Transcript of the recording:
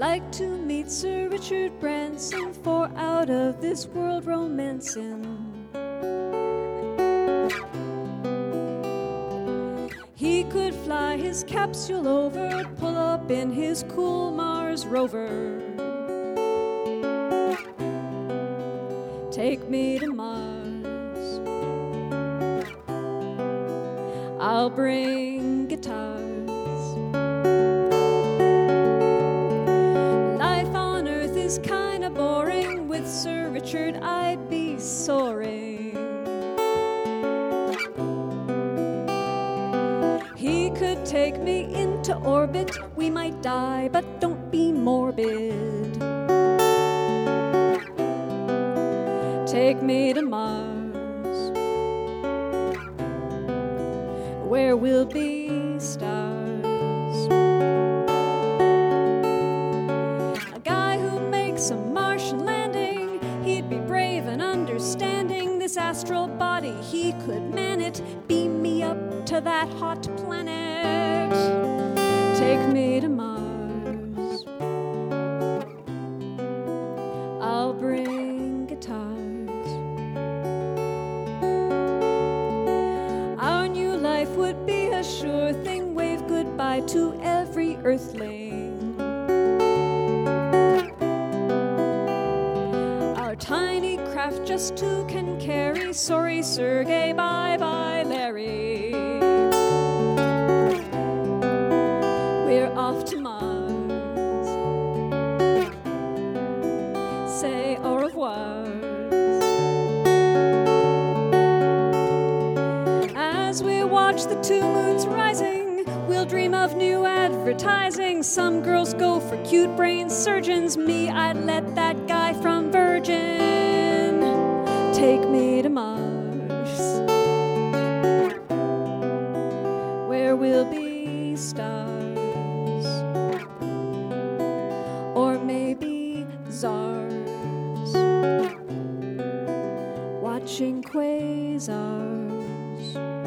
like to meet Sir Richard Branson for out of this world romancing. He could fly his capsule over, pull up in his cool Mars rover. Take me to Mars. I'll bring guitars. Life on Earth is kinda boring. With Sir Richard I'd be soaring. He could take me into orbit. We might die, but don't be morbid. Take me to Mars, where we'll be stars. A guy who makes a Martian landing, he'd be brave and understanding. This astral body, he could man it, beam me up to that hot planet. Take me to Mars, I'll bring guitars. Our new life would be a sure thing. Wave goodbye to every earthling. Our tiny craft just two can carry. Sorry, Sergey, bye-bye, Larry. We're off to Mars. Say au revoir. As we watch the two moons rising, we'll dream of new advertising. Some girls go for cute brain surgeons. Me, I'd let that guy from Virgin take me to Mars, where we'll be stars, or maybe czars, watching quasars.